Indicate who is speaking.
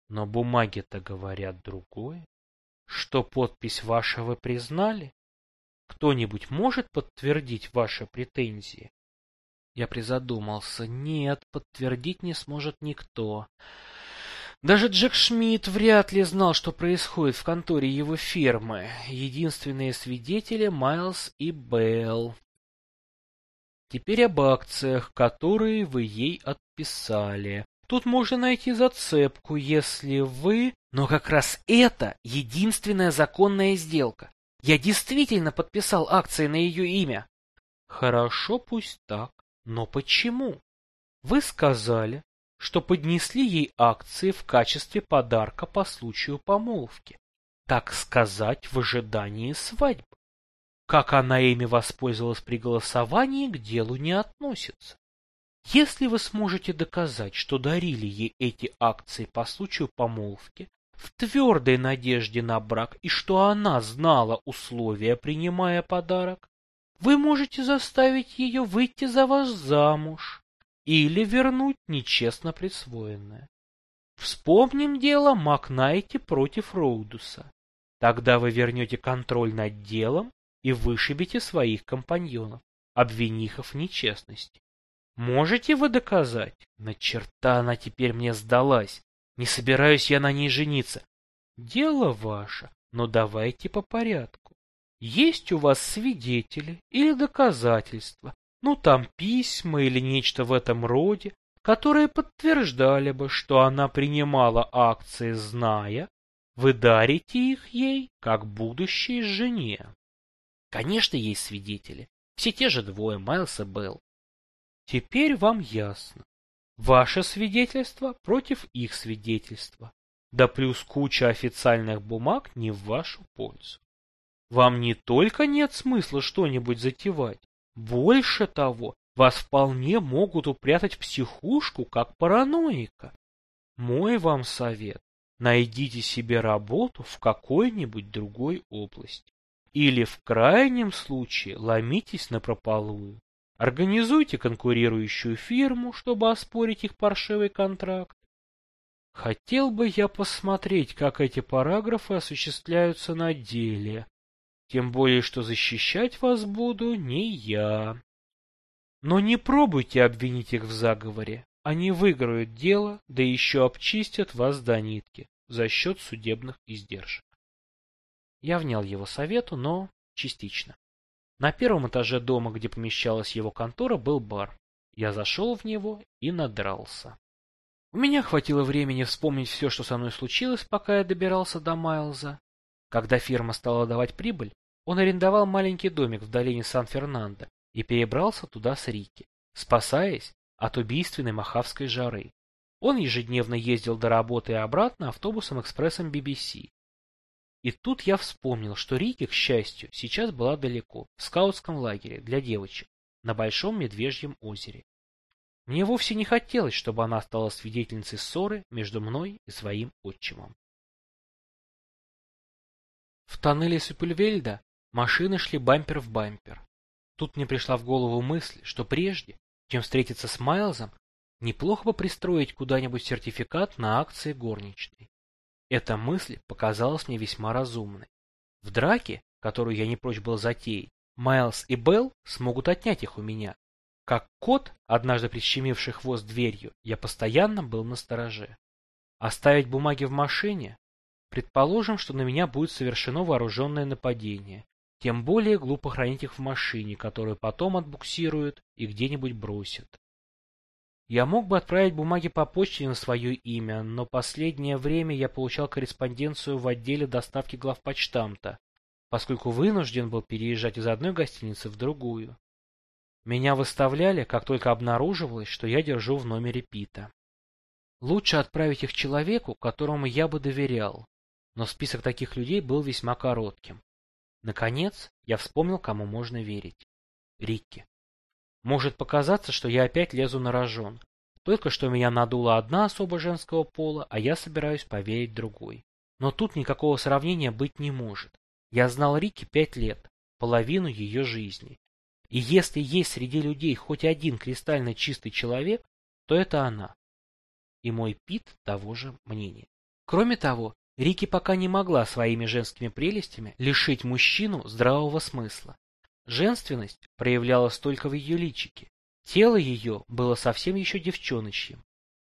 Speaker 1: Но бумаги-то говорят другое. Что подпись ваша вы признали? Кто-нибудь может подтвердить ваши претензии? Я призадумался. Нет, подтвердить не сможет никто. Даже Джек Шмидт вряд ли знал, что происходит в конторе его фирмы. Единственные свидетели — Майлз и Белл. Теперь об акциях, которые вы ей отписали. Тут можно найти зацепку, если вы... Но как раз это единственная законная сделка. Я действительно подписал акции на ее имя. Хорошо, пусть так. Но почему? Вы сказали, что поднесли ей акции в качестве подарка по случаю помолвки. Так сказать, в ожидании свадьбы. Как она ими воспользовалась при голосовании, к делу не относится. Если вы сможете доказать, что дарили ей эти акции по случаю помолвки, в твердой надежде на брак и что она знала условия, принимая подарок, вы можете заставить ее выйти за вас замуж или вернуть нечестно присвоенное. Вспомним дело Макнайти против Роудуса. Тогда вы вернете контроль над делом и вышибите своих компаньонов, обвинив их в нечестности. Можете вы доказать? На черта она теперь мне сдалась. Не собираюсь я на ней жениться. Дело ваше, но давайте по порядку. Есть у вас свидетели или доказательства, ну там письма или нечто в этом роде, которые подтверждали бы, что она принимала акции, зная, вы дарите их ей как будущей жене. Конечно, есть свидетели. Все те же двое, Майлз и Белл. Теперь вам ясно. Ваше свидетельство против их свидетельства. Да плюс куча официальных бумаг не в вашу пользу. Вам не только нет смысла что-нибудь затевать. Больше того, вас вполне могут упрятать в психушку, как параноика. Мой вам совет. Найдите себе работу в какой-нибудь другой области. Или в крайнем случае ломитесь напропалую. Организуйте конкурирующую фирму, чтобы оспорить их паршивый контракт. Хотел бы я посмотреть, как эти параграфы осуществляются на деле. Тем более, что защищать вас буду не я. Но не пробуйте обвинить их в заговоре. Они выиграют дело, да еще обчистят вас до нитки за счет судебных издержек. Я внял его совету, но частично. На первом этаже дома, где помещалась его контора, был бар. Я зашел в него и надрался. У меня хватило времени вспомнить все, что со мной случилось, пока я добирался до Майлза. Когда фирма стала давать прибыль, он арендовал маленький домик в долине Сан-Фернандо и перебрался туда с Рикки, спасаясь от убийственной мохавской жары. Он ежедневно ездил до работы и обратно автобусом-экспрессом BBC. И тут я вспомнил, что Рикки, к счастью, сейчас была далеко, в скаутском лагере для девочек, на Большом Медвежьем озере. Мне вовсе не хотелось, чтобы она стала свидетельницей ссоры между мной и своим отчимом. В тоннеле Сюпельвельда машины шли бампер в бампер. Тут мне пришла в голову мысль, что прежде, чем встретиться с Майлзом, неплохо бы пристроить куда-нибудь сертификат на акции горничной. Эта мысль показалась мне весьма разумной. В драке, которую я не прочь был затеять, Майлз и Белл смогут отнять их у меня. Как кот, однажды прищемивший хвост дверью, я постоянно был настороже. Оставить бумаги в машине? Предположим, что на меня будет совершено вооруженное нападение. Тем более глупо хранить их в машине, которую потом отбуксируют и где-нибудь бросят. Я мог бы отправить бумаги по почте на свое имя, но последнее время я получал корреспонденцию в отделе доставки главпочтамта, поскольку вынужден был переезжать из одной гостиницы в другую. Меня выставляли, как только обнаруживалось, что я держу в номере Пита. Лучше отправить их человеку, которому я бы доверял, но список таких людей был весьма коротким. Наконец, я вспомнил, кому можно верить. Рикки. Может показаться, что я опять лезу на рожон. Только что меня надула одна особа женского пола, а я собираюсь поверить другой. Но тут никакого сравнения быть не может. Я знал Рикки 5 лет, половину ее жизни. И если есть среди людей хоть один кристально чистый человек, то это она. И мой Пит того же мнения. Кроме того, Рики пока не могла своими женскими прелестями лишить мужчину здравого смысла. Женственность проявлялась только в ее личике. Тело ее было совсем еще девчоночьим,